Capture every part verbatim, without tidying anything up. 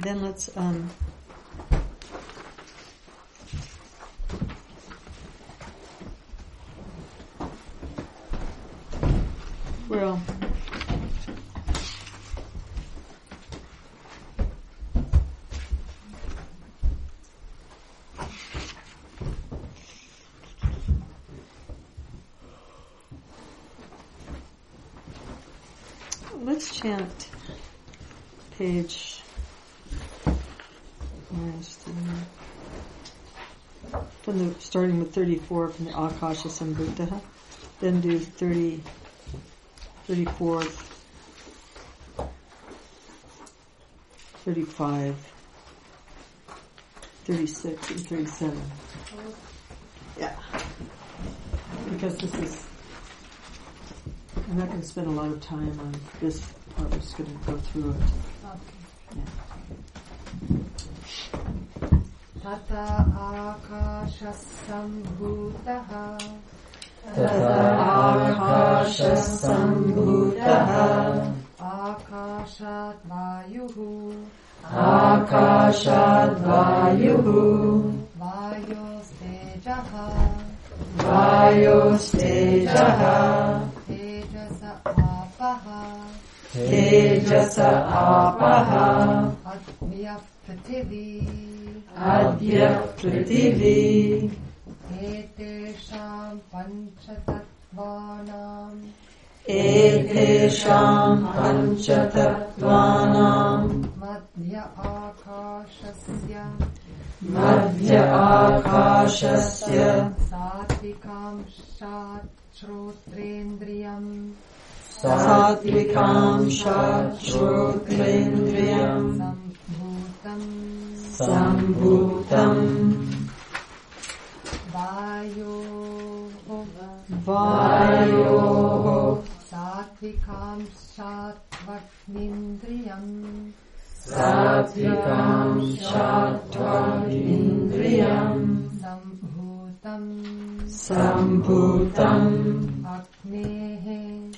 then let's um, well let's chant page from the starting with thirty-four from the Akasha Sambhutaha, then do thirty, thirty-four, thirty-five, thirty-six, and thirty-seven. Yeah, because this is. I'm not going to spend a lot of time on this part. We're just going to go through it. Okay. Yeah. Tata akasha sambhutaha Tata akasha sambhutaha Akashat vayuhu Akashat vayuhu Vayostejaha Vayostejaha Tejasa apaha Tejasa apaha Adya prativi Adya prativi Etesham panchatattvanam Etesham panchatattvanam Madhya akashasya Madhya akashasya Satvikam shat shrotrendriyam Satvikam shat-shrotrendriyam Sambhutam Sambhutam Vayo Vayoho Satvikam shatvatnindriyam Satvikam shat-shrotrendriyam Sambhutam Sambhutam Agnehe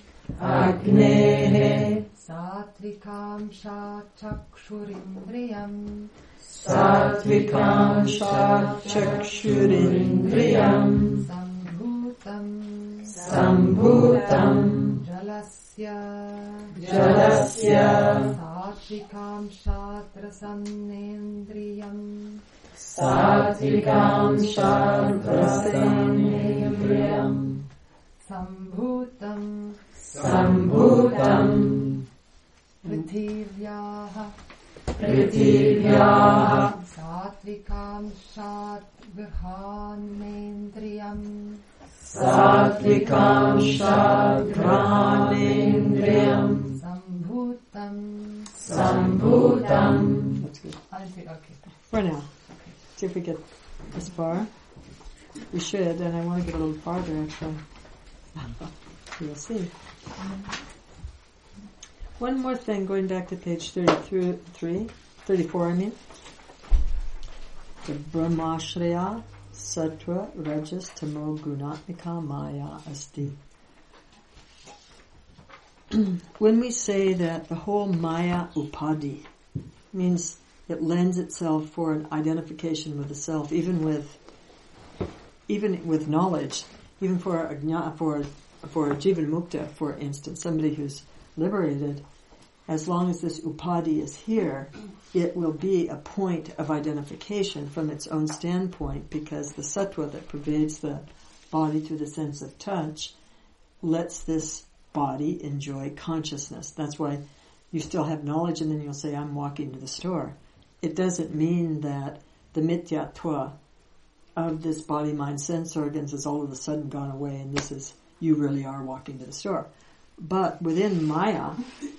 Agnehe Satvikam shat-chakshurindriyam Satvikam shat-chakshurindriyam Sambhutam Sambhutam Jalasya Jalasya Satvikam shatrasanendriyam Satvikam shat-rasanendriyam Sambhutam Sambhutam Prithivyaha Prithivyaha Satvikam shatgrhanendriyam Satvikam shat-grhanendriyam Sambhutam Sambhutam. That's good. I think, okay. For now. See if we get this far. We should, and I want to get a little farther actually. We'll see. One more thing, going back to page thirty-three, thirty-four I mean. The Brahmashriya Sattva Rajas Tamo Gunatmika Maya Asti. When we say that the whole Maya Upadi means it lends itself for an identification with the self, even with even with knowledge, even for a for for a Jivan Mukta, for instance, somebody who's liberated, as long as this Upadi is here, it will be a point of identification from its own standpoint, because the Sattva that pervades the body through the sense of touch lets this body enjoy consciousness. That's why you still have knowledge and then you'll say, I'm walking to the store. It doesn't mean that the mityatva of this body, mind, sense organs has all of a sudden gone away and this is, you really are walking to the store. But within Maya,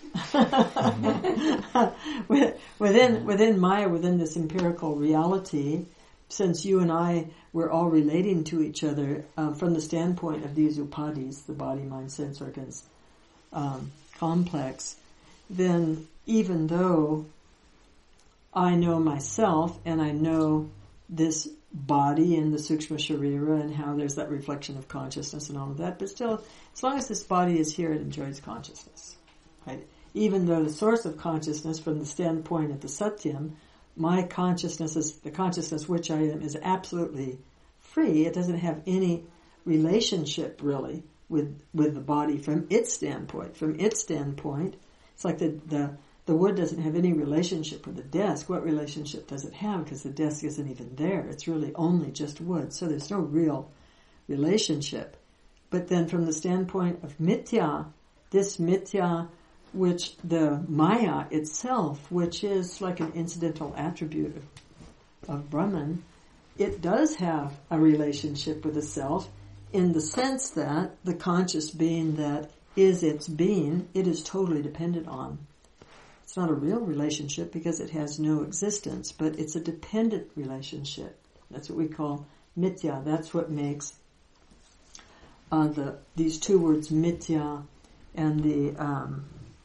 within within Maya, within this empirical reality, since you and I were all relating to each other um, from the standpoint of these upadis, the body, mind, sense organs um, complex, then even though I know myself and I know this body and the Sukshma Sharira and how there's that reflection of consciousness and all of that, but still, as long as this body is here, it enjoys consciousness. Right? even though the source of consciousness from the standpoint of the Satyam, my consciousness is, the consciousness which I am is absolutely free. It doesn't have any relationship really with, with the body from its standpoint. From its standpoint, it's like the, the, the wood doesn't have any relationship with the desk. What relationship does it have? Because the desk isn't even there. It's really only just wood. So there's no real relationship. But then from the standpoint of mithya, this mithya, which the Maya itself, which is like an incidental attribute of, of Brahman, it does have a relationship with the self in the sense that the conscious being that is its being, it is totally dependent on. It's not a real relationship because it has no existence, but it's a dependent relationship. That's what we call mithya. That's what makes uh, the these two words mithya and the um,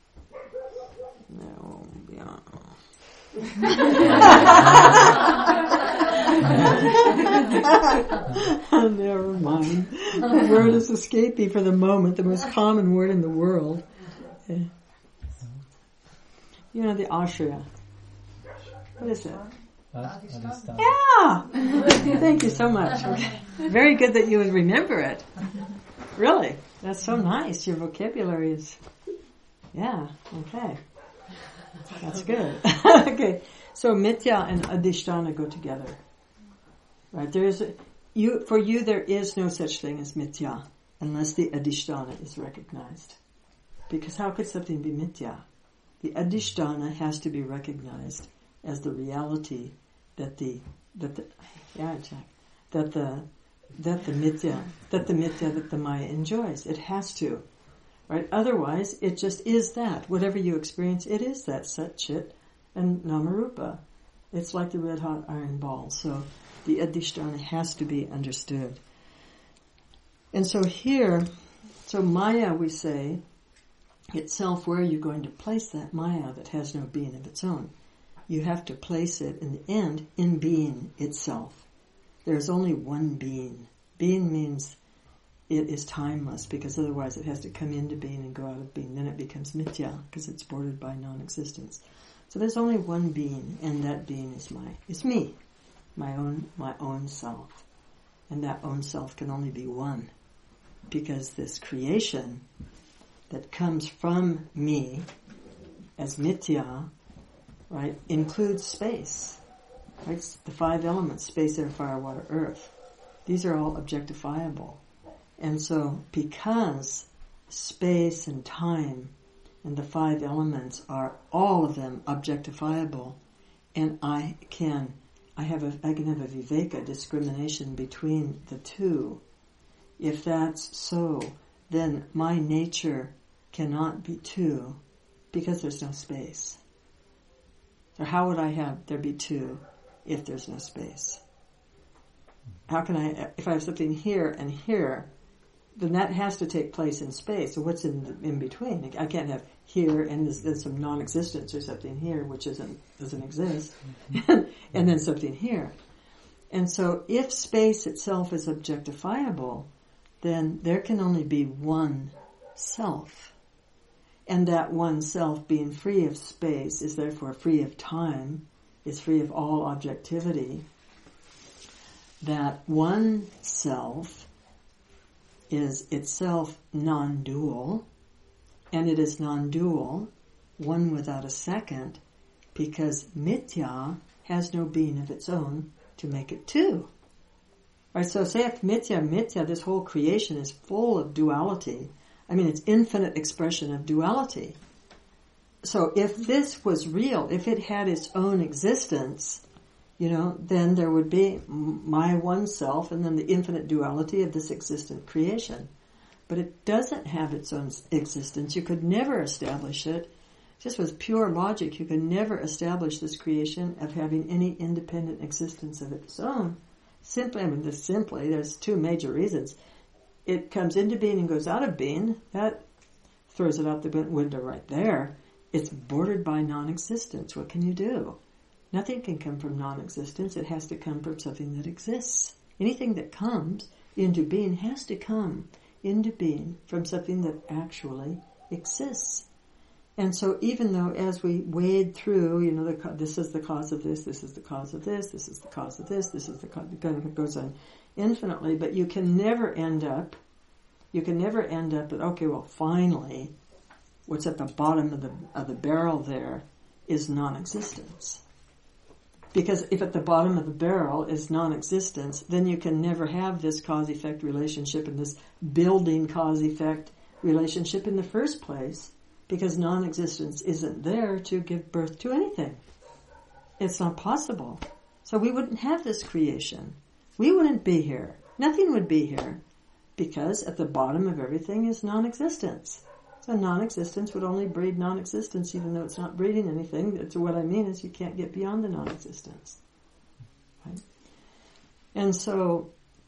no, yeah. Never mind. The word is escaping for the moment, the most common word in the world. Yeah. You know the ashraya. What is it? Yeah! Thank you so much. Very good that you would remember it. Really. That's so nice. Your vocabulary is... Yeah, okay. That's good. Okay. So mithya and adhisthana go together. Right? There is a, you for you there is no such thing as mithya unless the adhisthana is recognized. Because how could something be mithya? The adhisthana has to be recognized as the reality that the that the yeah Jack that the that the mithya that the mithya that the Maya enjoys. It has to. Right? Otherwise it just is that. Whatever you experience, it is that Sat Chit and Namarupa. It's like the red hot iron ball. So the adhisthana has to be understood. And so here, so Maya, we say, itself, where are you going to place that Maya that has no being of its own? You have to place it in the end in being itself. There's only one being. Being means it is timeless, because otherwise it has to come into being and go out of being. Then it becomes mithya, because it's bordered by non-existence. So there's only one being, and that being is my, is me, my own, my own self. And that own self can only be one, because this creation that comes from me as mithya, right, includes space. Right? The five elements, space, air, fire, water, earth. These are all objectifiable. And so because space and time and the five elements are all of them objectifiable, and I can I have a I can have a viveka, discrimination between the two. If that's so, then my nature cannot be two, because there's no space. So how would I have there be two if there's no space? How can I, if I have something here and here, then that has to take place in space. So what's in the, in between? I can't have here and there's, there's some non-existence or something here which isn't doesn't exist, and then something here. And so if space itself is objectifiable, then there can only be one self. And that one self, being free of space, is therefore free of time, is free of all objectivity. That one self is itself non-dual, and it is non-dual, one without a second, because mithya has no being of its own to make it two. Right, so say if mithya, mithya, this whole creation is full of duality. I mean, it's infinite expression of duality. So if this was real, if it had its own existence, you know, then there would be my one self and then the infinite duality of this existent creation. But it doesn't have its own existence. You could never establish it. Just with pure logic, you could never establish this creation of having any independent existence of its own. Simply, I mean, this simply, there's two major reasons. It comes into being and goes out of being. That throws it out the window right there. It's bordered by non-existence. What can you do? Nothing can come from non-existence. It has to come from something that exists. Anything that comes into being has to come into being from something that actually exists. And so even though as we wade through, you know, the, this is the cause of this, this is the cause of this, this is the cause of this, this is the cause, it goes on infinitely, but you can never end up, you can never end up at, okay, well, finally, what's at the bottom of the, of the barrel there is non-existence. Because if at the bottom of the barrel is non-existence, then you can never have this cause-effect relationship and this building cause-effect relationship in the first place, because non-existence isn't there to give birth to anything. It's not possible. So we wouldn't have this creation. We wouldn't be here. Nothing would be here, because at the bottom of everything is non-existence. So non-existence would only breed non-existence, even though it's not breeding anything. That's what I mean is you can't get beyond the non-existence. Right? And so,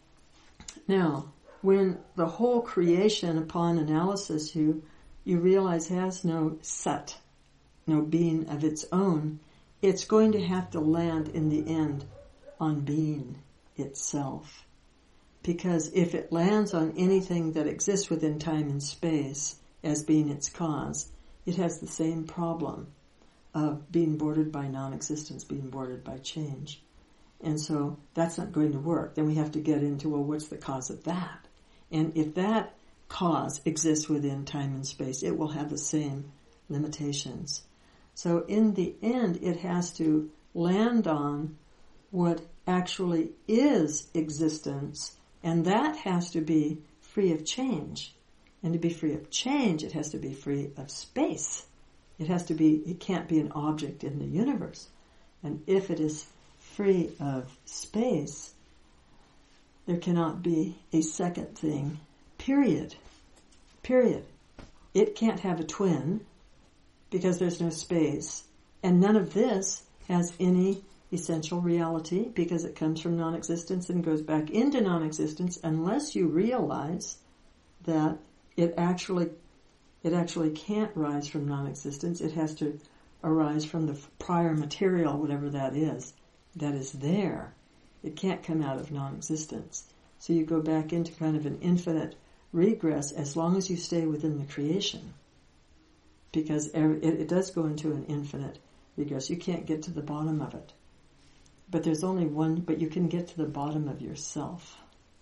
now, when the whole creation, upon analysis, you you realize has no sat, no being of its own, it's going to have to land in the end on being itself. Because if it lands on anything that exists within time and space as being its cause, it has the same problem of being bordered by non-existence, being bordered by change. And so that's not going to work. Then we have to get into, well, what's the cause of that? And if that cause exists within time and space, it will have the same limitations. So in the end, it has to land on what actually is existence, and that has to be free of change. And to be free of change, it has to be free of space. It has to be, it can't be an object in the universe. And if it is free of space, there cannot be a second thing, period. Period. It can't have a twin because there's no space. And none of this has any essential reality because it comes from non-existence and goes back into non-existence unless you realize that it actually it actually can't rise from non-existence. It has to arise from the prior material, whatever that is, that is there. It can't come out of non-existence. So you go back into kind of an infinite regress as long as you stay within the creation. Because it, it does go into an infinite regress. You can't get to the bottom of it. But there's only one, but you can get to the bottom of yourself.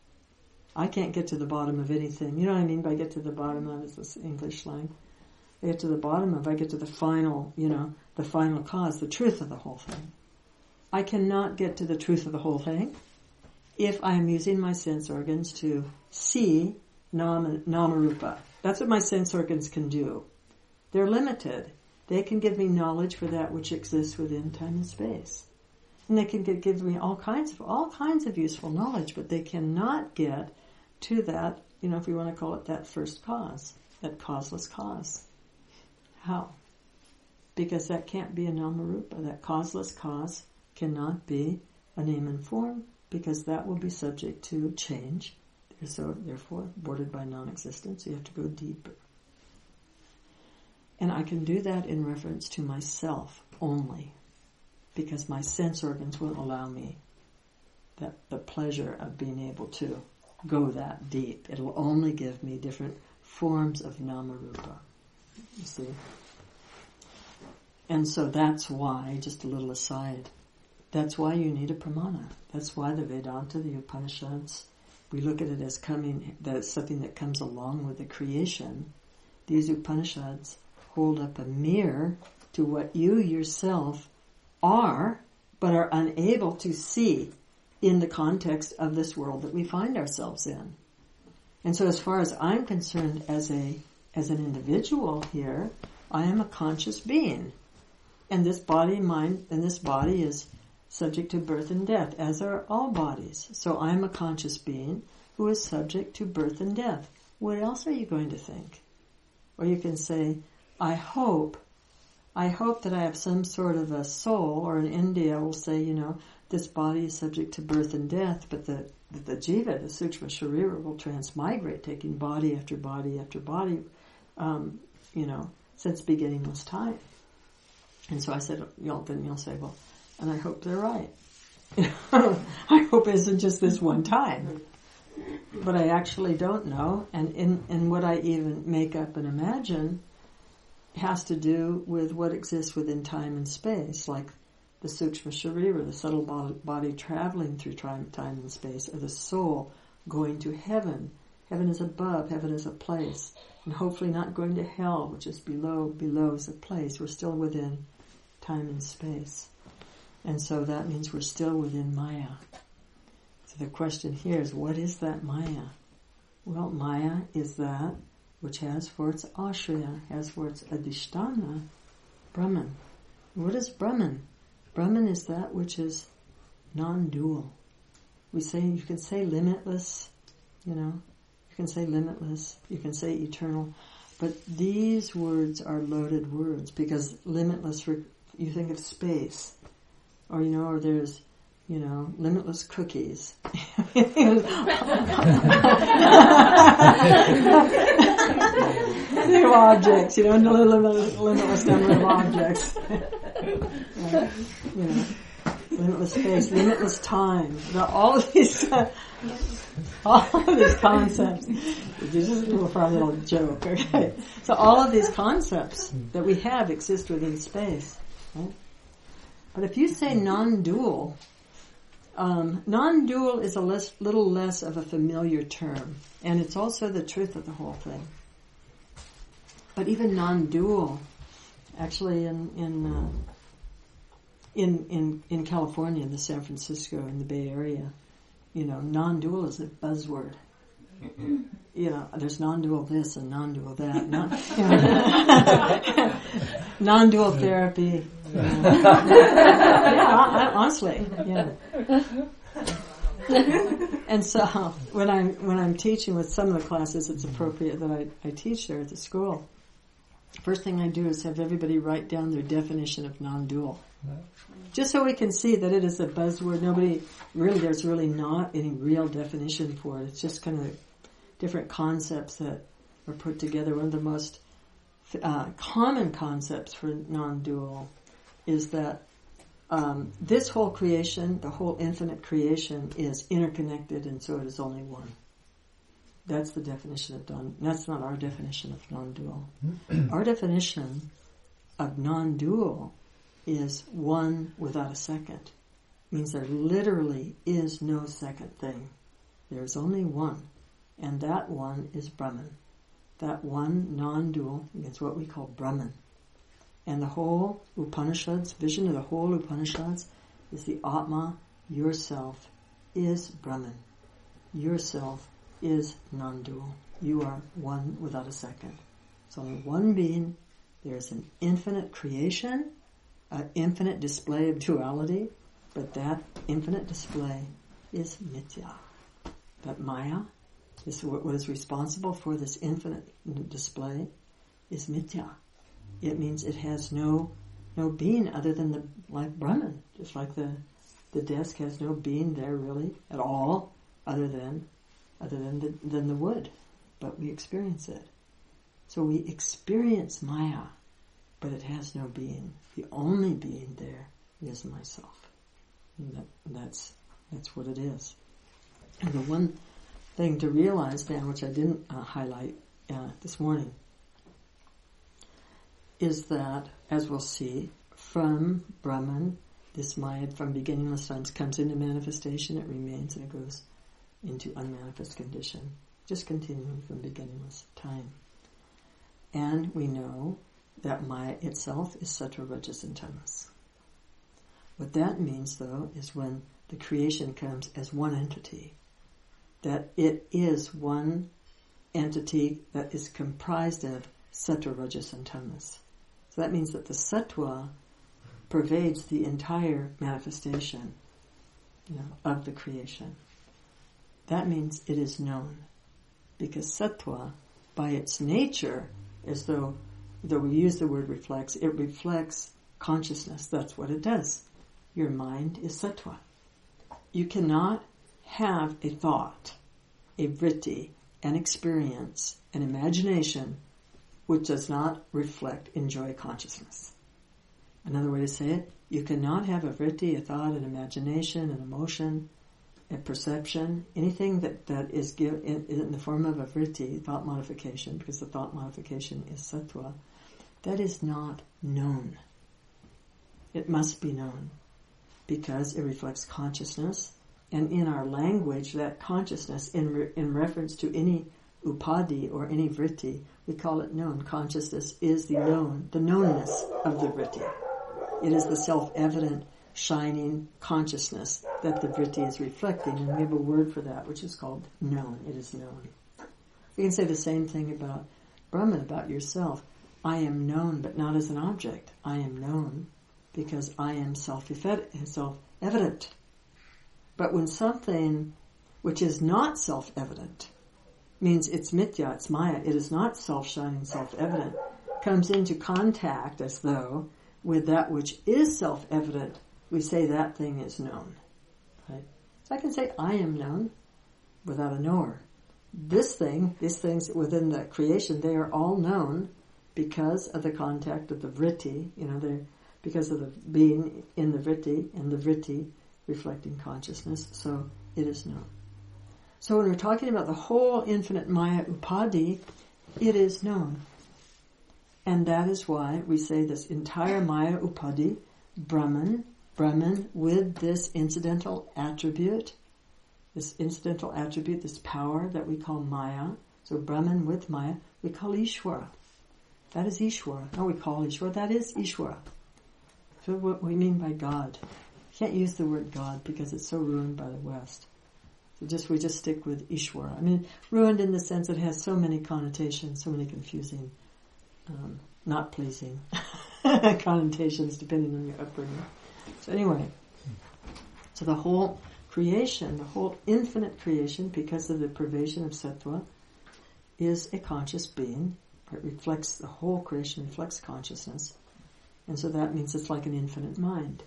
I can't get to the bottom of anything. You know what I mean by get to the bottom of, is this English slang? I get to the bottom of, I get to the final, you know, the final cause, the truth of the whole thing. I cannot get to the truth of the whole thing if I am using my sense organs to see nama, nama-rupa. That's what my sense organs can do. They're limited. They can give me knowledge for that which exists within time and space. And they can get, give me all kinds of all kinds of useful knowledge, but they cannot get to that, you know, if you want to call it that first cause, that causeless cause. How? Because that can't be a nama-rupa. That causeless cause cannot be a name and form, because that will be subject to change. So, therefore, bordered by non-existence. You have to go deeper. And I can do that in reference to myself only, because my sense organs won't allow me that the pleasure of being able to go that deep. It'll only give me different forms of nama-rupa. You see? And so that's why, just a little aside, that's why you need a pramana. That's why the Vedanta, the Upanishads, we look at it as coming, that's something that comes along with the creation. These Upanishads hold up a mirror to what you yourself are, but are unable to see in the context of this world that we find ourselves in. And so as far as I'm concerned as a as an individual here, I am a conscious being. And this body, mind, and this body is subject to birth and death, as are all bodies. So I'm a conscious being who is subject to birth and death. What else are you going to think? Or you can say, I hope, I hope that I have some sort of a soul, or in India will say, you know, this body is subject to birth and death, but the, the jiva, the sukshma sharira, will transmigrate, taking body after body after body, um, you know, since beginningless time. And so I said, you'll, then you'll say, well, and I hope they're right. I hope it isn't just this one time. But I actually don't know, and in, in what I even make up and imagine, has to do with what exists within time and space, like the Sukshma Sharira, the subtle body, body traveling through time, time and space, or the soul going to heaven. Heaven is above, heaven is a place, and hopefully not going to hell, which is below. Below is a place. We're still within time and space. And so that means we're still within Maya. So the question here is, what is that Maya? Well, Maya is that which has for its ashraya, has for its adhisthana, Brahman. What is Brahman? Brahman is that which is non-dual. We say, you can say limitless, you know, you can say limitless, you can say eternal, but these words are loaded words because limitless, you think of space, or, you know, or there's, you know, limitless cookies. New objects, you know, limitless, limitless number of objects. uh, you know, limitless space, limitless time. Now, all of these, uh, all of these concepts. This is a fun little joke, okay? So all of these concepts that we have exist within space. Right? But if you say non-dual, um, non-dual is a less, little less of a familiar term, and it's also the truth of the whole thing. But even non-dual, actually in in uh, in in in California, in the San Francisco, in the Bay Area, you know, non-dual is a buzzword. You know, there's non-dual this and non-dual that. Non, you know, non-dual therapy. You know. Yeah, I, I, honestly, yeah. And so when I'm when I'm teaching with some of the classes, it's appropriate that I, I teach there at the school. First thing I do is have everybody write down their definition of non-dual. Just so we can see that it is a buzzword. Nobody, really, there's really not any real definition for it. It's just kind of different concepts that are put together. One of the most uh, common concepts for non-dual is that um, this whole creation, the whole infinite creation, is interconnected, and so it is only one. That's the definition of non. That's not our definition of non-dual. Our definition of non-dual is one without a second. It means there literally is no second thing. There's only one, and that one is Brahman. That one non-dual is what we call Brahman. And the whole Upanishads, vision of the whole Upanishads, is the Atma, yourself, is Brahman. Yourself is non-dual. You are one without a second. It's only one being. There's an infinite creation, an infinite display of duality, but that infinite display is mithya. That Maya, this what is responsible for this infinite display, is mithya. It means it has no no being other than the like Brahman, just like the the desk has no being there really at all, other than other than the than the wood, but we experience it. So we experience Maya, but it has no being. The only being there is myself. And that, that's that's what it is. And the one thing to realize then, which I didn't uh, highlight uh, this morning, is that, as we'll see, from Brahman, this Maya from beginningless times comes into manifestation, it remains, and it goes into unmanifest condition, just continuing from beginningless time. And we know that Maya itself is Sattva, Rajas, and Tamas. What that means, though, is when the creation comes as one entity, that it is one entity that is comprised of Sattva, Rajas, and Tamas. So that means that the Sattva pervades the entire manifestation, you know, of the creation. That means it is known, because Sattva, by its nature, as though, though we use the word reflects, it reflects consciousness. That's what it does. Your mind is Sattva. You cannot have a thought, a vritti, an experience, an imagination, which does not reflect enjoy consciousness. Another way to say it, you cannot have a vritti, a thought, an imagination, an emotion, a perception, anything that, that is give, in, in the form of a vritti, thought modification, because the thought modification is Sattva, that is not known. It must be known because it reflects consciousness, and in our language, that consciousness, in re- in reference to any upadi or any vritti, we call it known. Consciousness is the known, the knownness of the vritti. It is the self-evident, shining consciousness that the vritti is reflecting, and we have a word for that, which is called known. It is known. You can say the same thing about Brahman, about yourself. I am known, but not as an object. I am known because I am self-evident. But when something which is not self-evident, means it's mithya, it's maya, it is not self-shining, self-evident, comes into contact as though with that which is self-evident, we say that thing is known. Right? So I can say I am known without a knower. This thing, these things within the creation, they are all known because of the contact of the vritti, you know, they're because of the being in the vritti, and the vritti reflecting consciousness, so it is known. So when we're talking about the whole infinite Maya Upadi, it is known. And that is why we say this entire Maya Upadi, Brahman, Brahman with this incidental attribute, this incidental attribute, this power that we call Maya. So Brahman with Maya, we call Ishvara. That is Ishvara. No, we call Ishvara, that is Ishvara. So what we mean by God. Can't use the word God because it's so ruined by the West. So just we just stick with Ishvara. I mean, ruined in the sense it has so many connotations, so many confusing, um, not pleasing connotations depending on your upbringing. So anyway, so the whole creation, the whole infinite creation, because of the pervasion of sattva, is a conscious being. It reflects, the whole creation reflects consciousness. And so that means it's like an infinite mind.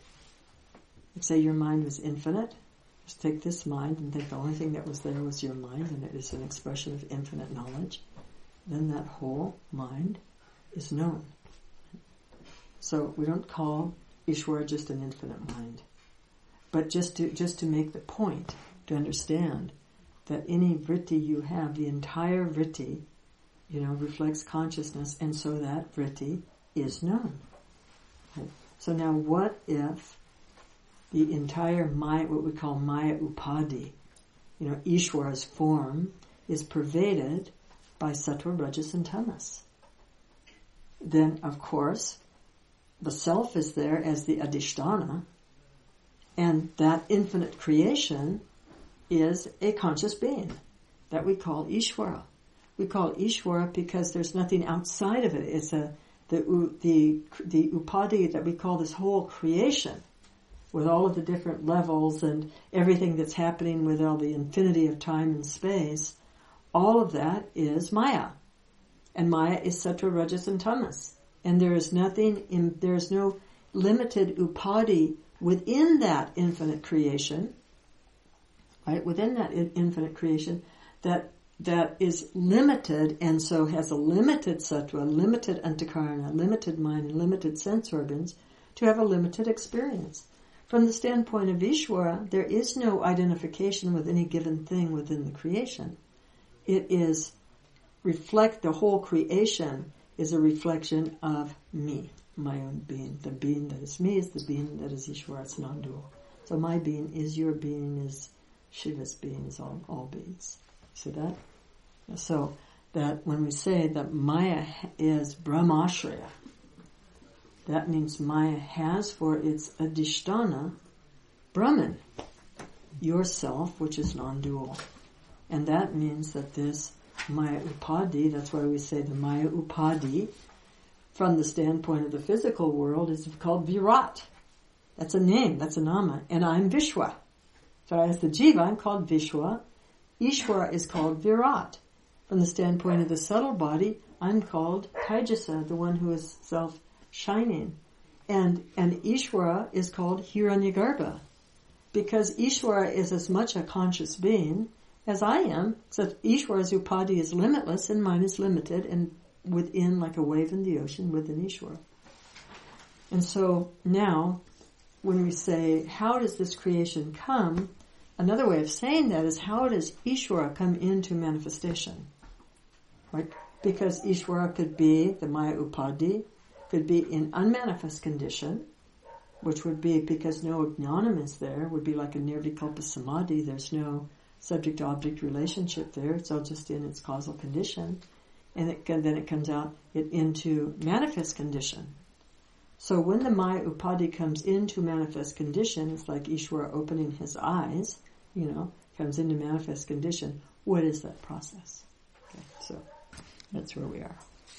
If say your mind was infinite, just take this mind and think the only thing that was there was your mind, and it is an expression of infinite knowledge, then that whole mind is known. So we don't call Ishvara just an infinite mind. But just to just to make the point, to understand that any vritti you have, the entire vritti, you know, reflects consciousness, and so that vritti is known. Right? So now what if the entire Maya, what we call Maya Upadi, you know, Ishvara's form, is pervaded by Sattva, Rajas, and Tamas? Then, of course, the self is there as the Adhisthana, and that infinite creation is a conscious being that we call Ishvara. We call Ishvara because there's nothing outside of it. It's a the the the upadi that we call this whole creation, with all of the different levels and everything that's happening with all the infinity of time and space. All of that is Maya, and Maya is Sattva, Rajas, and Tamas. And there is nothing in there is no limited upadi within that infinite creation, right? Within that in, infinite creation, that that is limited, and so has a limited sattva, limited antakarana, limited mind, and limited sense organs to have a limited experience. From the standpoint of Ishvara, there is no identification with any given thing within the creation. It is reflect the whole creation is a reflection of me, my own being. The being that is me is the being that is Ishvara. It's non-dual. So my being is your being, is Shiva's being, is all, all beings. See that? So that when we say that Maya is Brahmashraya, that means Maya has for its Adhisthana Brahman, yourself, which is non-dual. And that means that this Maya Upadi, that's why we say the Maya Upadi, from the standpoint of the physical world, is called Virat. That's a name, that's a nama. And I'm Vishwa. So as the Jiva, I'm called Vishwa. Ishvara is called Virat. From the standpoint of the subtle body, I'm called Taijasa, the one who is self-shining. And and Ishvara is called Hiranyagarbha, because Ishvara is as much a conscious being as I am, except Ishvara's upadi is limitless and mine is limited and within, like a wave in the ocean, within Ishvara. And so now, when we say, how does this creation come? Another way of saying that is, how does Ishvara come into manifestation? Right? Because Ishvara could be the Maya Upadi, could be in unmanifest condition, which would be because no jnanam is there, would be like a nirvikalpa samadhi. There's no subject-object relationship there. It's all just in its causal condition. And it can, then it comes out it into manifest condition. So when the Maya Upadhi comes into manifest condition, it's like Ishvara opening his eyes, you know, comes into manifest condition. What is that process? Okay, so that's where we are.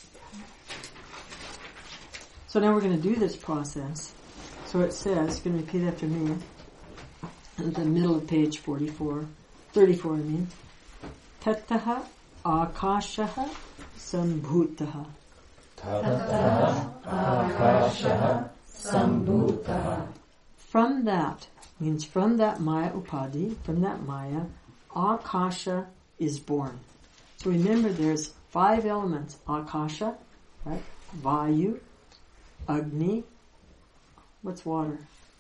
So now we're going to do this process. So it says, you can repeat after me, in the middle of page forty-four, thirty-four I mean, Tattaha Akashaha Sambhutaha. Tattaha Akashaha Sambhutaha. From that, means from that Maya Upadhi, from that Maya, Akasha is born. So remember there's five elements. Akasha, right? Vayu, Agni, what's water?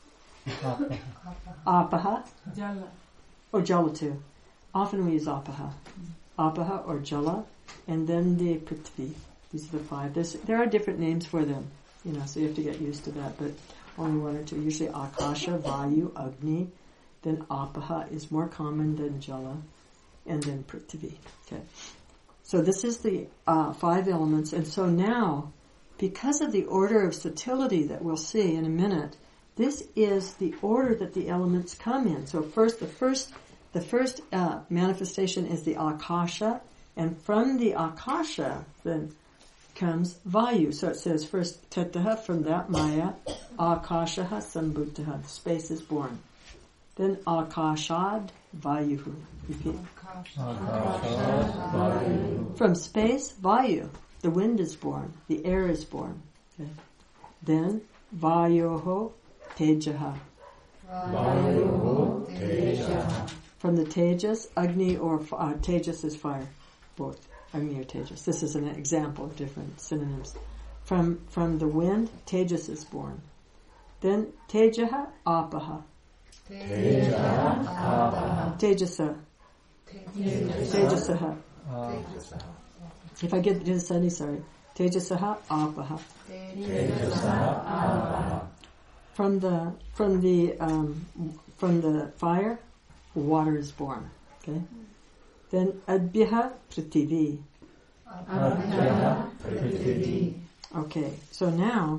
Apaha. Jala. Or Jala too. Often we use Apaha. Apaha or Jala. And then the Prithvi. These are the five. There's, there are different names for them. You know, so you have to get used to that. But only one or two. Usually Akasha, Vayu, Agni. Then Apaha is more common than Jala. And then Prithvi. Okay. So this is the uh, five elements. And so now, because of the order of subtlety that we'll see in a minute, this is the order that the elements come in. So first, the first, the first uh, manifestation is the Akasha, and from the Akasha then comes Vayu. So it says first Tattaha, from that Maya, Akashaha Sambhutaha, the space is born. Then Akashad Vayuhu. Repeat. Akashad Vayu. From space, Vayu. The wind is born. The air is born. Okay. Then Vayoho Tejaha. Vayoho Tejaha. From the Tejas, Agni or uh, Tejas is fire. Both. Agni or Tejas. This is an example of different synonyms. From from the wind, Tejas is born. Then Tejaha Apaha. Tejaha Apaha. Tejasa. Tejasaha. If I get this any sorry. Tejasaha Apaha. Tejasaha Apaha. From the from the um, from the fire, water is born. Okay. Then Adbyaha Prithvi. Adbyaha Prithvi. Okay. So now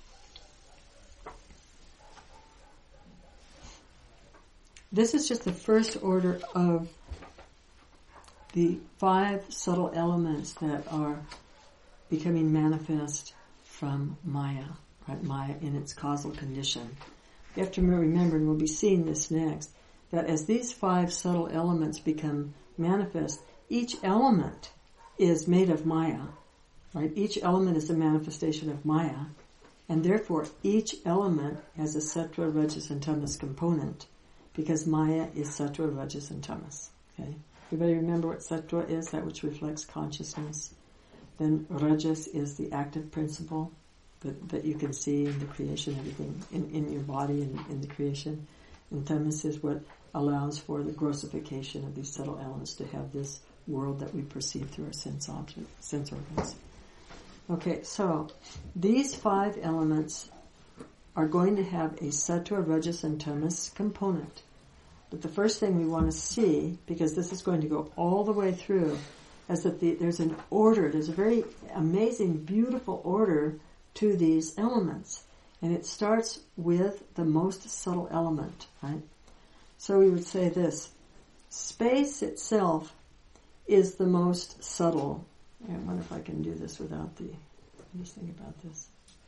this is just the first order of the five subtle elements that are becoming manifest from Maya, right? Maya in its causal condition. You have to remember, and we'll be seeing this next, that as these five subtle elements become manifest, each element is made of Maya, right? Each element is a manifestation of Maya, and therefore each element has a sattva, rajas, and tamas component, because Maya is sattva, rajas, and tamas. Okay? Everybody remember what sattva is? That which reflects consciousness. Then rajas is the active principle that, that you can see in the creation, everything in, in your body and in the creation. And tamas is what allows for the grossification of these subtle elements to have this world that we perceive through our sense object, sense organs. Okay, so these five elements are going to have a sattva, rajas, and tamas component. But the first thing we want to see, because this is going to go all the way through, is that the, there's an order, there's a very amazing, beautiful order to these elements. And it starts with the most subtle element, right? So we would say this: space itself is the most subtle. I wonder if I can do this without the, let me just think about this.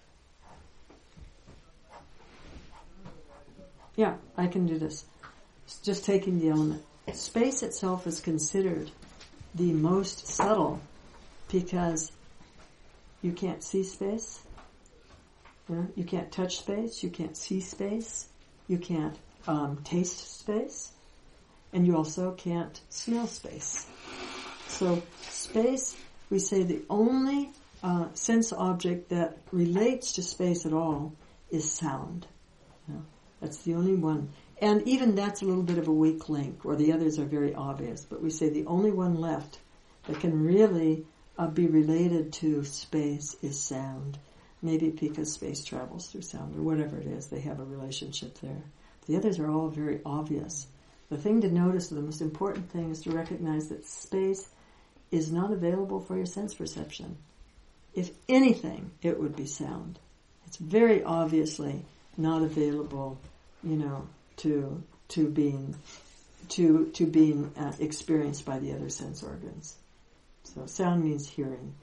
Yeah, I can do this. It's just taking the element. Space itself is considered the most subtle because you can't see space. You know, you can't touch space. You can't see space. You can't um, taste space. And you also can't smell space. So space, we say the only uh, sense object that relates to space at all is sound. You know, that's the only one. And even that's a little bit of a weak link, or the others are very obvious. But we say the only one left that can really uh, be related to space is sound. Maybe because space travels through sound, or whatever it is, they have a relationship there. The others are all very obvious. The thing to notice, the most important thing, is to recognize that space is not available for your sense perception. If anything, it would be sound. It's very obviously not available, you know, to to being to to being uh, experienced by the other sense organs. So sound means hearing.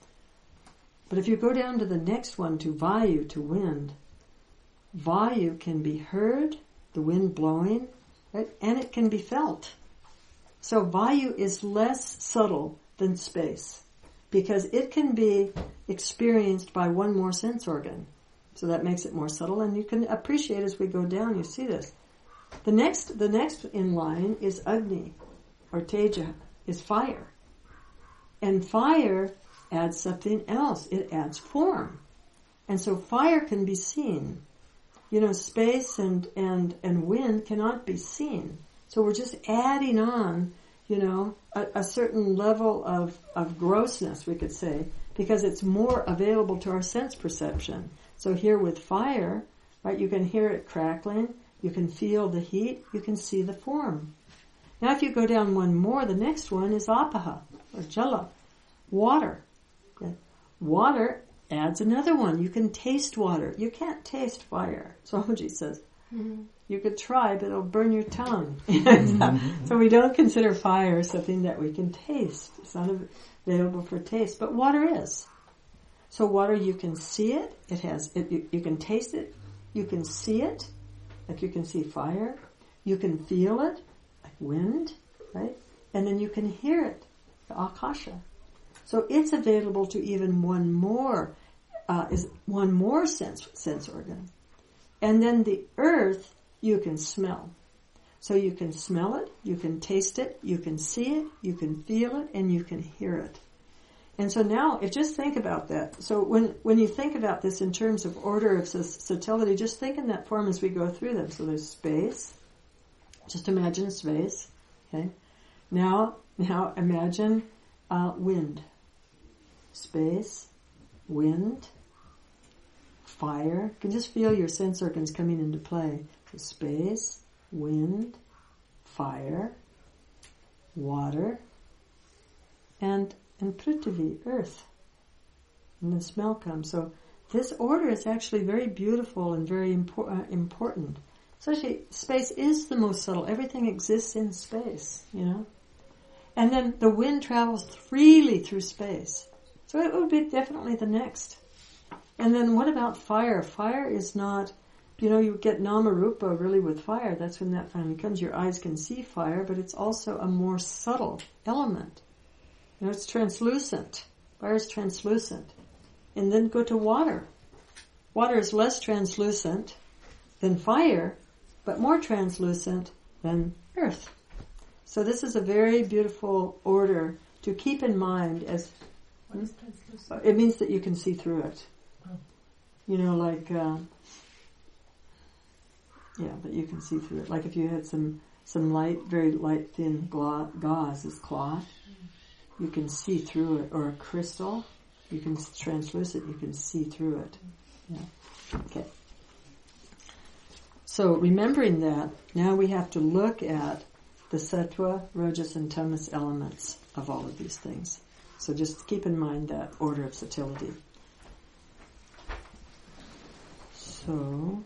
But if you go down to the next one, to vayu, to wind, vayu can be heard, the wind blowing, right? And it can be felt. So vayu is less subtle than space, because it can be experienced by one more sense organ. So that makes it more subtle, and you can appreciate as we go down, you see this. The next, the next in line is Agni, or Teja, is fire. And fire adds something else. It adds form. And so fire can be seen. You know, space and, and, and wind cannot be seen. So we're just adding on, you know, a, a certain level of, of grossness, we could say, because it's more available to our sense perception. So here with fire, right, you can hear it crackling, you can feel the heat, you can see the form. Now if you go down one more, the next one is apaha, or jala, water. Okay. Water adds another one. You can taste water. You can't taste fire. Swamiji says, mm-hmm. You could try, but it'll burn your tongue. Mm-hmm. So we don't consider fire something that we can taste. It's not available for taste, but water is. So water, you can see it. It has. It, you, you can taste it. You can see it, like you can see fire. You can feel it, like wind, right? And then you can hear it, the akasha. So it's available to even one more, uh, is one more sense sense organ. And then the earth, you can smell. So you can smell it, you can taste it, you can see it, you can feel it, and you can hear it. And so now, if just think about that. So when when you think about this in terms of order of subtlety, just think in that form as we go through them. So there's space. Just imagine space. Okay. Now, now imagine uh, wind. Space, wind, fire. You can just feel your sense organs coming into play. So space, wind, fire, water, and and Prithvi, earth. And the smell comes. So this order is actually very beautiful and very impor- uh, important. Especially, space is the most subtle. Everything exists in space, you know. And then the wind travels freely through space. So it would be definitely the next. And then what about fire? Fire is not, you know, you get Namarupa really with fire. That's when that finally comes. Your eyes can see fire, but it's also a more subtle element. You know, it's translucent. Fire is translucent. And then go to water. Water is less translucent than fire, but more translucent than earth. So this is a very beautiful order to keep in mind as... What is translucent? It means that you can see through it. Oh. You know, like... Uh, yeah, but you can see through it. Like if you had some, some light, very light, thin gla- gauze, is cloth, you can see through it, or a crystal, you can translucent, you can see through it. Yeah. Okay. So remembering that, now we have to look at the sattva, rajas, and tamas elements of all of these things. So just keep in mind that order of subtlety. So,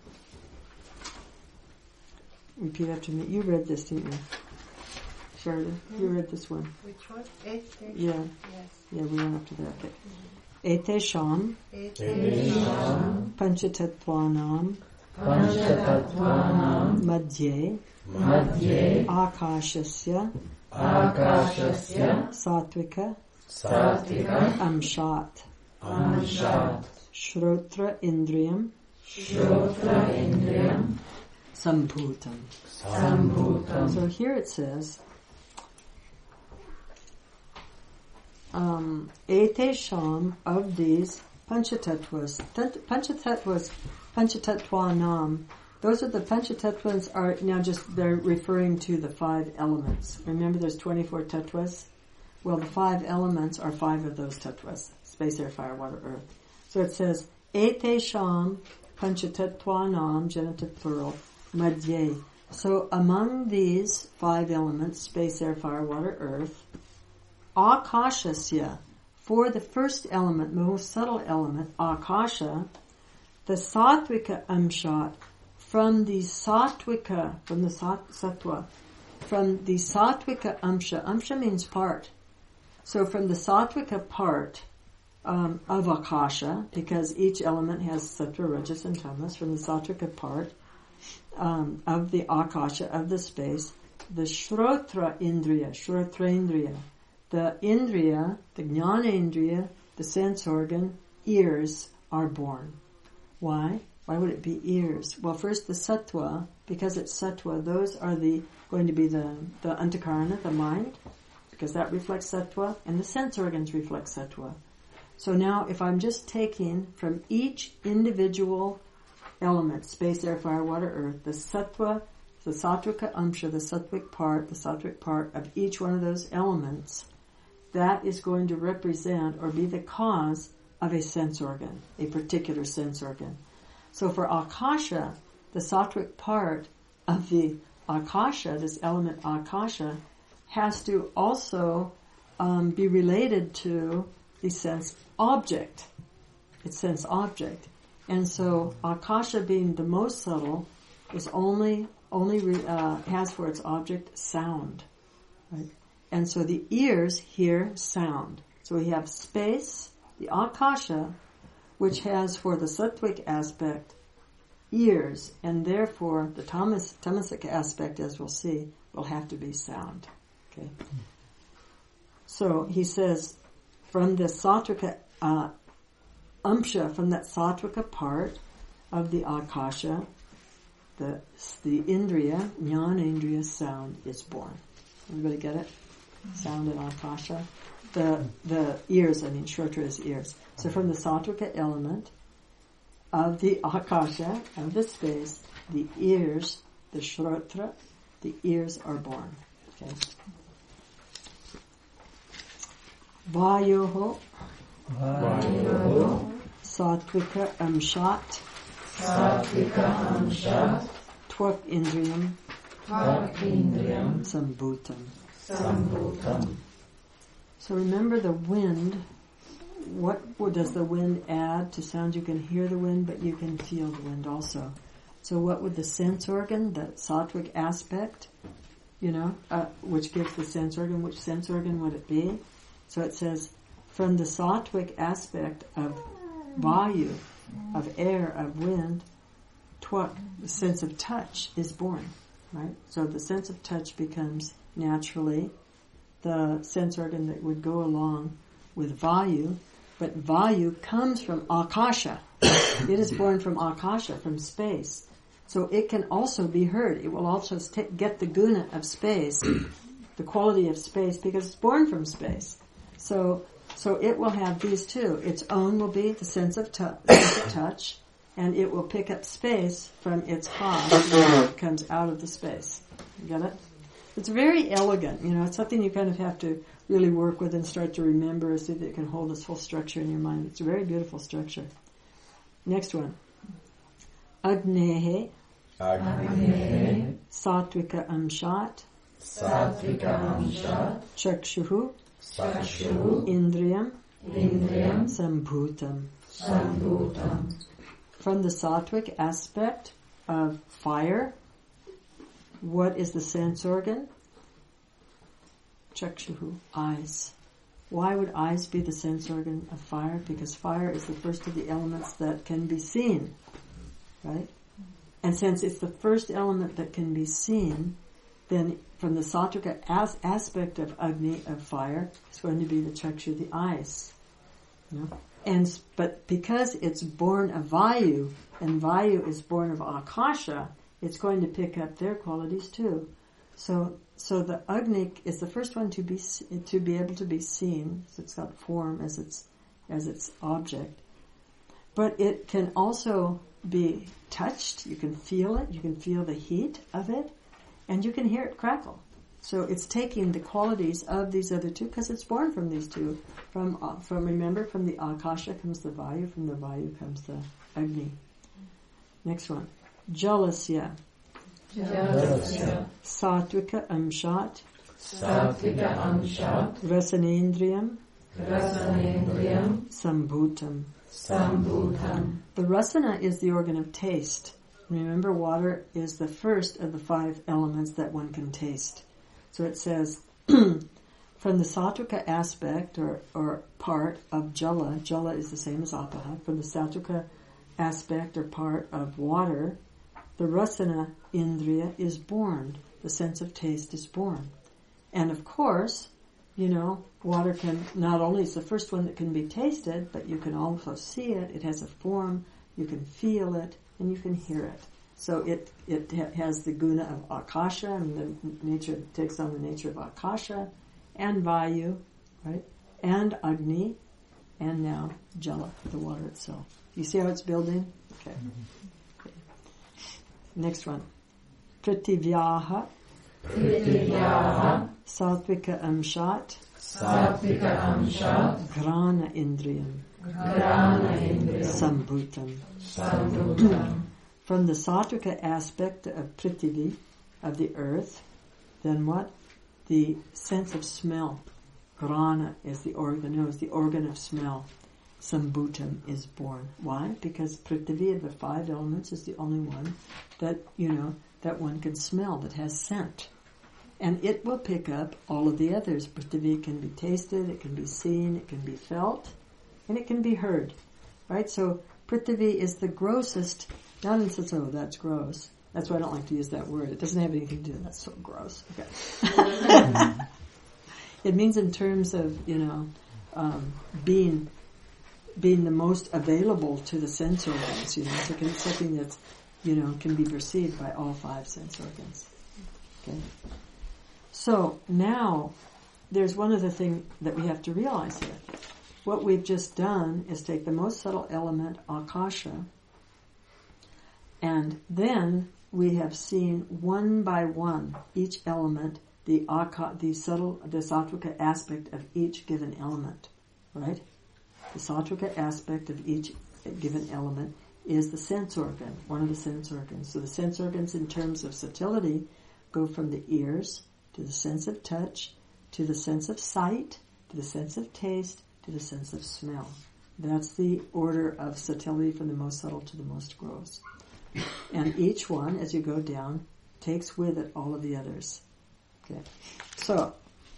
repeat after me. You read this, didn't you? Sharda, mm-hmm. You read this one. Which one? Ete. Yeah. Yes. Yeah, we went up to that. Okay. Ete sham. Ete sham. Panchatattvanam. Panchatattvanam. Madhye. Madhye. Akashasya. Akashasya. Satvika. Satvika. Amshat. Amshat. Shrotra indriyam. Shrotra indriyam. Sambhutam. Sambhutam. So here it says, um, Ete sham, of these panchatattwas. Panchatattwas, panchatattvanam. Those are the panchatattwas are now just, they're referring to the five elements. Remember there's twenty-four tattvas? Well, the five elements are five of those tattvas. Space, air, fire, water, earth. So it says, Etesham panchatattvanam, genitive plural, madhye. So among these five elements, space, air, fire, water, earth, akashasya, for the first element, the most subtle element, akasha, the sattvika amshat, from the sattvika, from the sat, sattva, from the sattvika amsha, amsha means part. So from the sattvika part um, of akasha, because each element has sattva, rajas, and tamas, from the sattvika part um, of the akasha, of the space, the shrotra indriya, shrotra indriya, the indriya, the jnana indriya, the sense organ, ears are born. Why? Why would it be ears? Well, first the sattva, because it's sattva, those are the going to be the, the antakarana, the mind, because that reflects sattva, and the sense organs reflect sattva. So now if I'm just taking from each individual element, space, air, fire, water, earth, the sattva, the sattvika amsha, the sattvic part, the sattvic part of each one of those elements, that is going to represent or be the cause of a sense organ, a particular sense organ. So for akasha, the sattvic part of the akasha, this element akasha, has to also um, be related to the sense object, its sense object. And so akasha, being the most subtle, is only only re, uh, has for its object sound, right? And so the ears hear sound. So we have space, the akasha, which has for the sattvic aspect ears, and therefore the tamas, tamasic aspect, as we'll see, will have to be sound. Okay. So he says, from the sattvika uh, amsha, from that sattvika part of the akasha, the the indriya, jnana indriya, sound is born. Everybody get it? Sound and akasha. The the ears, I mean, shrotra is ears. So from the sattvika element of the akasha, of the space, the ears, the shrotra, the ears are born. Okay. Vayoho, Vayoho, sattvika amshat, sattvika amshat, tvak indriyam, tvak indriyam, sambhutam. sambhutam. So remember the wind. What, what does the wind add to sound? You can hear the wind, but you can feel the wind also. So what would the sense organ, the sattvic aspect, you know, uh, which gives the sense organ, which sense organ would it be? So it says, from the sattvic aspect of vayu, of air, of wind, twak, the sense of touch is born, right? So the sense of touch becomes naturally the sense organ that would go along with vayu, but vayu comes from akasha. It is born from akasha, from space. So it can also be heard. It will also t- get the guna of space, the quality of space, because it's born from space. So so it will have these two. Its own will be the sense of, tu- sense of touch, and it will pick up space from its cause when it comes out of the space. You get it? It's very elegant. You know, it's something you kind of have to really work with and start to remember so that it can hold this whole structure in your mind. It's a very beautiful structure. Next one. Agnehe, Agnehe, sattvika amshat, sattvika amshat, chakshuhu, chakshuhu, indriyam, indriyam, sambhutam. sambhutam. From the sattvic aspect of fire, what is the sense organ? Chakshuhu, eyes. Why would eyes be the sense organ of fire? Because fire is the first of the elements that can be seen, right? And since it's the first element that can be seen, then from the sattvika as- aspect of Agni, of fire, it's going to be the chakshu, the eyes. You know? And but because it's born of Vayu, and Vayu is born of Akasha, it's going to pick up their qualities too. So, so the Agni is the first one to be to be able to be seen. So it's got form as its as its object, but it can also be touched. You can feel it. You can feel the heat of it, and you can hear it crackle. So it's taking the qualities of these other two, because it's born from these two. From, uh, from remember, from the Akasha comes the Vayu, from the Vayu comes the Agni. Next one. Jalasya. Jalasya. Satvika Amshat. Satvika Amshat. Rasanendriyam. Rasanendriyam. Sambhutam. Sambhutam. The rasana is the organ of taste. Remember, water is the first of the five elements that one can taste. So it says, from the satvika aspect or, or part of jala, jala is the same as apaha, from the satvika aspect or part of water, the rasana indriya is born. The sense of taste is born. And of course, you know, water can, not only is the first one that can be tasted, but you can also see it, it has a form, you can feel it, and you can hear it. So it it ha- has the guna of akasha, and the nature, it takes on the nature of akasha, and vayu, right? And agni, and now jala, the water itself. You see how it's building? Okay. okay. Next one. Prithivyaha. Prithivyaha. Satvika amshat. Satvika Amshat. Grana indriyam. Grana Indriyam. Sambhutam. Sambhutam. From the satvika aspect of Prithivi, of the earth, then what? The sense of smell. Grana is the organ, nose, the organ of smell. Sambhutam is born. Why? Because Prithivi of the five elements is the only one that, you know, that one can smell, that has scent. And it will pick up all of the others. Prithivi can be tasted, it can be seen, it can be felt, and it can be heard. Right? So Prithivi is the grossest. Not in sense, oh, that's gross. That's why I don't like to use that word. It doesn't have anything to do with that's so gross. Okay. It means in terms of, you know, um, being being the most available to the sense organs, you know, so it's something that's, you know, can be perceived by all five sense organs. Okay. So now there's one other thing that we have to realize here. What we've just done is take the most subtle element, akasha, and then we have seen one by one each element, the aka, the subtle, the satvika aspect of each given element, right? The satvika aspect of each given element is the sense organ, one of the sense organs. So the sense organs in terms of subtlety go from the ears to the sense of touch, to the sense of sight, to the sense of taste, to the sense of smell. That's the order of subtlety from the most subtle to the most gross. And each one, as you go down, takes with it all of the others. Okay. So,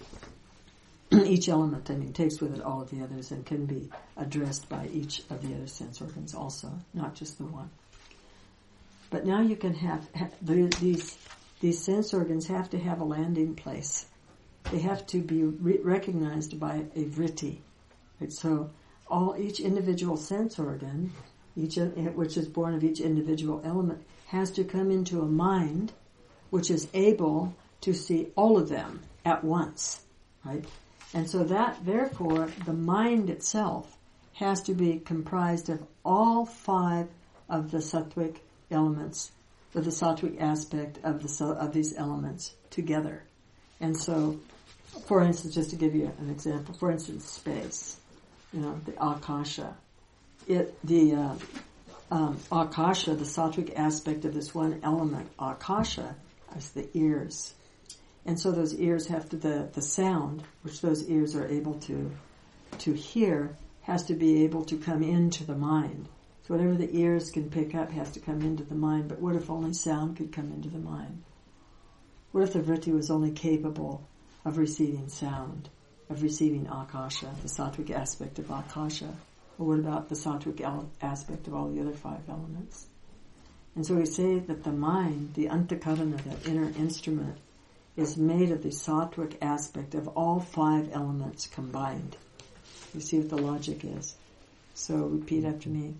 each element, I mean, takes with it all of the others and can be addressed by each of the other sense organs also, not just the one. But now you can have, have the, these these sense organs have to have a landing place. They have to be re- recognized by a vritti. Right? So, all each individual sense organ, each which is born of each individual element, has to come into a mind which is able to see all of them at once, right? And so that, therefore, the mind itself has to be comprised of all five of the sattvic elements, of the sattvic aspect of the of these elements together. And so, for instance, just to give you an example, for instance, space, you know, the akasha, it the uh, um, akasha, the sattvic aspect of this one element, akasha, is the ears. And so those ears have to, the, the sound, which those ears are able to to hear, has to be able to come into the mind. So whatever the ears can pick up has to come into the mind. But what if only sound could come into the mind? What if the vritti was only capable of receiving sound, of receiving akasha, the sattvic aspect of akasha? Or what about the sattvic aspect of all the other five elements? And so we say that the mind, the antakarana, that inner instrument, is made of the sattvic aspect of all five elements combined. You see what the logic is. So repeat after me.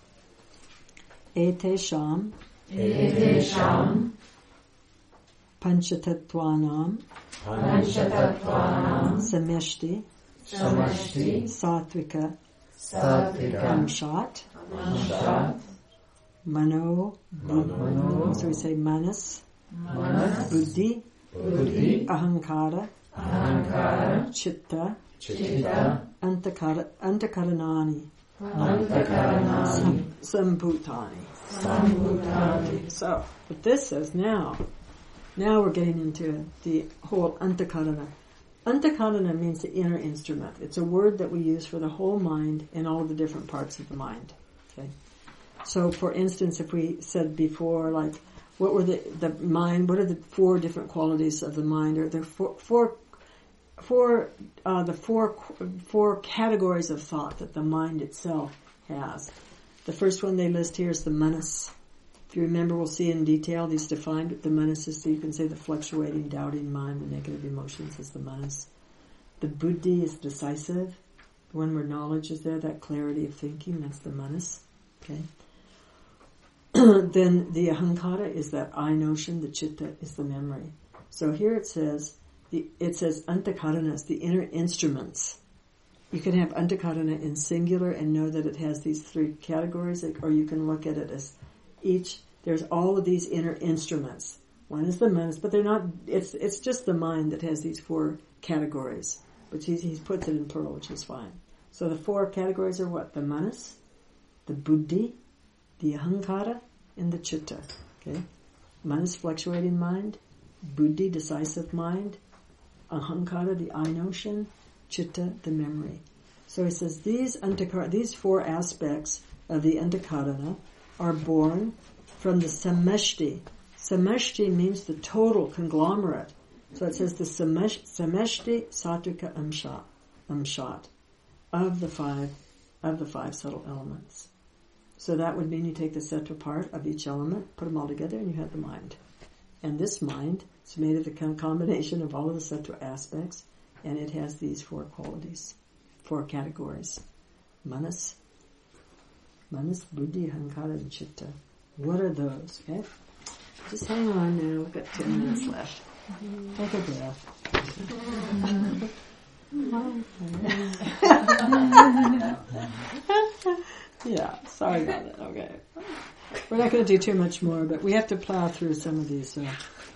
Ete sham. Ete sham. Panchatattvanam. Panchatattvanam. Sameshti. Sameshti. Sattvika. Sattvika. Amshat. Amshat. Mano. Mano. So we say manas. Manas. Buddhi. Buddhi, ahankara, Ahankara, chitta, Chitta, antakara, antakaranani, Antakaranani, sambhutani. Sambhutani. So, but this says now, now we're getting into the whole antakarana. Antakarana means the inner instrument. It's a word that we use for the whole mind and all the different parts of the mind. Okay. So, for instance, if we said before, like, what were the the mind? What are the four different qualities of the mind? Or the four four four uh, the four four categories of thought that the mind itself has. The first one they list here is the manas. If you remember, we'll see in detail these defined. The manas is, you can say, the fluctuating, doubting mind. The negative emotions is the manas. The buddhi is decisive. The one where knowledge is there, that clarity of thinking, that's the manas. Okay. Then the ahankara is that I notion. The chitta is the memory. So here it says, the, it says antakaranas, the inner instruments. You can have antakarana in singular and know that it has these three categories, or you can look at it as each, there's all of these inner instruments. One is the manas, but they're not, it's it's just the mind that has these four categories. But he, he puts it in plural, which is fine. So the four categories are what? The manas, the buddhi, the ahankara, and the chitta. Okay? Manas, fluctuating mind. Buddhi, decisive mind. Ahankara, the I notion. Chitta, the memory. So he says these antakara, these four aspects of the antakarana are born from the sameshti. Sameshti means the total conglomerate. So it says the samesh, sameshti satvika amsha, amshat of the five of the five subtle elements. So that would mean you take the sattva part of each element, put them all together, and you have the mind. And this mind is made of the combination of all of the sattva aspects, and it has these four qualities, four categories. Manas, manas, buddhi, ahankara, and chitta. What are those? Okay? Just hang on now. We've got ten minutes left. Take a breath. Yeah, sorry about that. Okay. We're not going to do too much more, but we have to plow through some of these. So,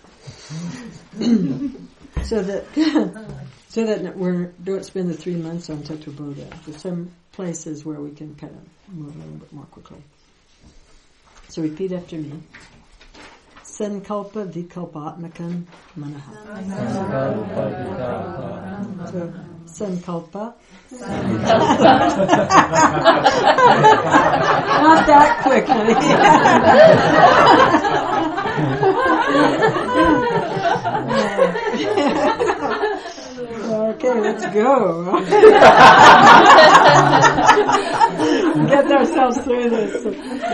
so that so that we don't spend the three months on Tattva-bodha. There's some places where we can kind of move a little bit more quickly. So repeat after me. Sankalpa vikalpatmakam manaha. So, sankalpa. Not that quickly. Okay, let's go. Get ourselves through this.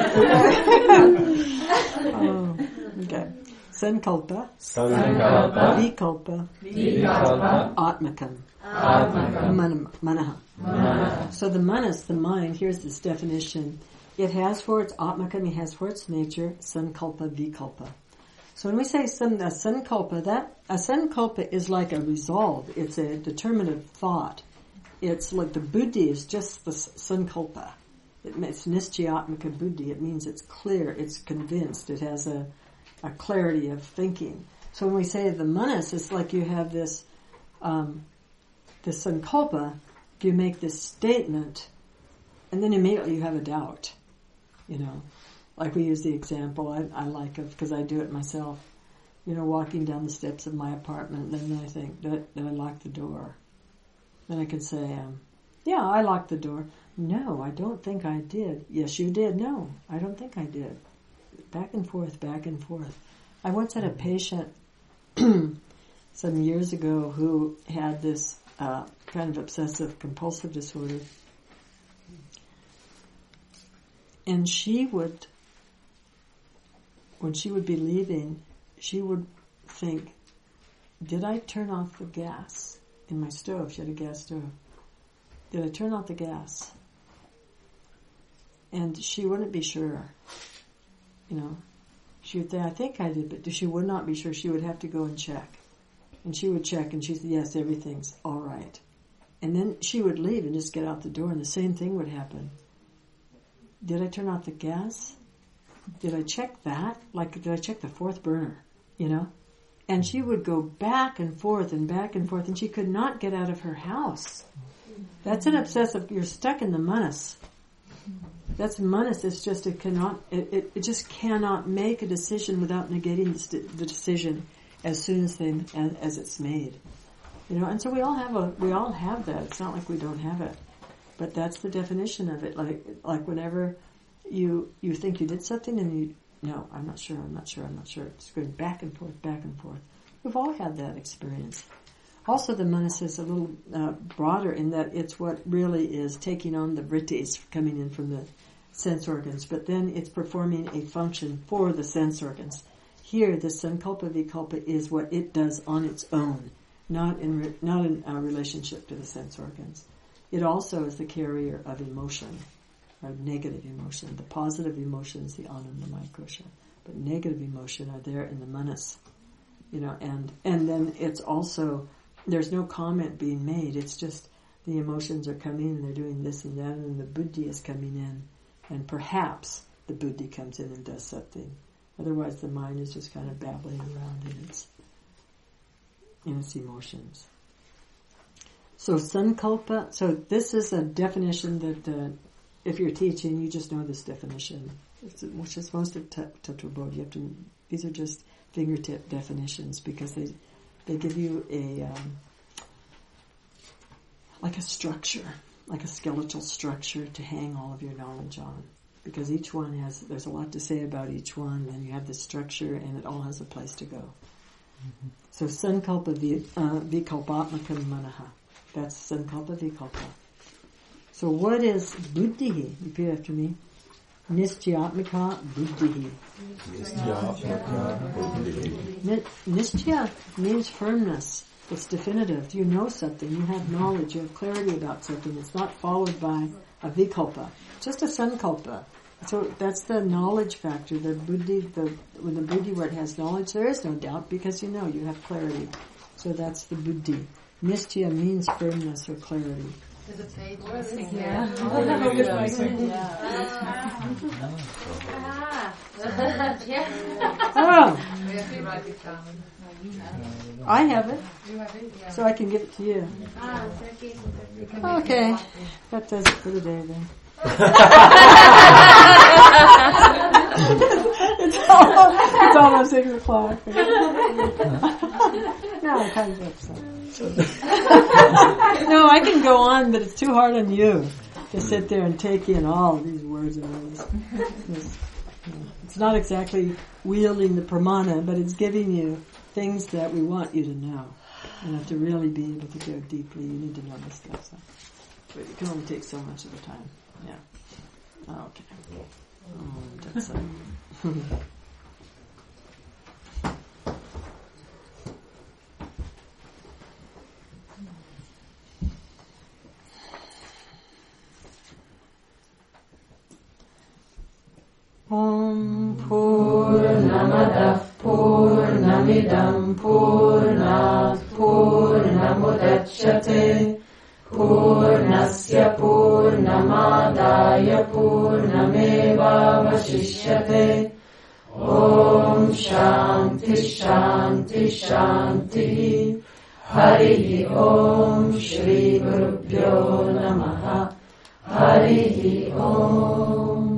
Oh, okay. Sankalpa. Sankalpa. Vikalpa. Vikalpa. Atmakam. Atmakam. Manaha. Manaha. So the manas, the mind, here's this definition. It has for its atmakam, it has for its nature, sankalpa, vikalpa. So when we say san, a sankalpa, that, a sankalpa is like a resolve. It's a determinative thought. It's like the buddhi is just the sankalpa. It, it's nischayatmaka buddhi. It means it's clear, it's convinced, it has a, a clarity of thinking. So when we say the manas, it's like you have this, um, this sankalpa, you make this statement, and then immediately you have a doubt, you know. Like we use the example I, I like of, because I do it myself, you know, walking down the steps of my apartment, and then I think, did I, did I lock the door? Then I can say, um, yeah, I locked the door. No, I don't think I did. Yes, you did. No, I don't think I did. Back and forth, back and forth. I once had a patient some years ago who had this uh, kind of obsessive compulsive disorder. And she would, when she would be leaving, she would think, did I turn off the gas in my stove? She had a gas stove. Did I turn off the gas? And she wouldn't be sure. You know, she would say, I think I did, but she would not be sure. She would have to go and check. And she would check, and she said, yes, everything's all right. And then she would leave and just get out the door, and the same thing would happen. Did I turn off the gas? Did I check that? Like, did I check the fourth burner? You know? And she would go back and forth and back and forth, and she could not get out of her house. That's an obsessive, you're stuck in the manas. That's manas, it's just, it cannot, it, it, it just cannot make a decision without negating the, the decision as soon as they, as, as it's made. You know, and so we all have a, we all have that. It's not like we don't have it. But that's the definition of it. Like, like whenever you, you think you did something and you, no, I'm not sure, I'm not sure, I'm not sure. It's going back and forth, back and forth. We've all had that experience. Also, the manas is a little uh, broader in that it's what really is taking on the vrittis coming in from the sense organs, but then it's performing a function for the sense organs. Here, the sankalpa vikalpa is what it does on its own, not in re- not in uh, relationship to the sense organs. It also is the carrier of emotion, or negative emotion. The positive emotions, the anandamaya kosha, but negative emotion are there in the manas, you know, and and then it's also, there's no comment being made. It's just the emotions are coming and they're doing this and that, and the buddhi is coming in, and perhaps the buddhi comes in and does something. Otherwise, the mind is just kind of babbling around in its in its emotions. So sankalpa. So this is a definition that uh, if you're teaching, you just know this definition, it's, which is most of Tattva-bodhi. You have to. These are just fingertip definitions because they they give you a um, like a structure, like a skeletal structure to hang all of your knowledge on. Because each one has, there's a lot to say about each one, and you have this structure, and it all has a place to go. Mm-hmm. So sankalpa vi, uh, vikalpatmakam manaha. That's sankalpa vikalpa. So what is buddhi? Repeat after me. Nischayatmika buddhi. Nischayatmika buddhi. Nischaya means firmness. It's definitive. You know something. You have knowledge. You have clarity about something. It's not followed by a vikalpa. Just a sankalpa. So that's the knowledge factor. The buddhi, the when the buddhi word has knowledge, there is no doubt because you know, you have clarity. So that's the buddhi. Nischaya means firmness or clarity. There's a page missing Yeah. here. Oh, Yeah. Oh, We have to write it down. I have it, You have it? Yeah. so I can give it to you. Ah, Turkey. Okay, that does it for the day then. it's, almost, it's almost six o'clock. No, I'm kind of upset. No, I can go on, but it's too hard on you to sit there and take in all of these words and words. It's, you know, it's not exactly wielding the pramana, but it's giving you things that we want you to know. You have to really be able to go deeply. You need to know this stuff. So. But you can only take so much at a time. Yeah. Oh, okay. Oh, that's it. Om Purnamadah Purnamidam Purnat Purnamudachyate Purnasya Purnamadaya Purnameva Vashishyate. Om Shanti Shanti Shanti. Hari Om Shri Gurubhyo Namaha. Hari Om.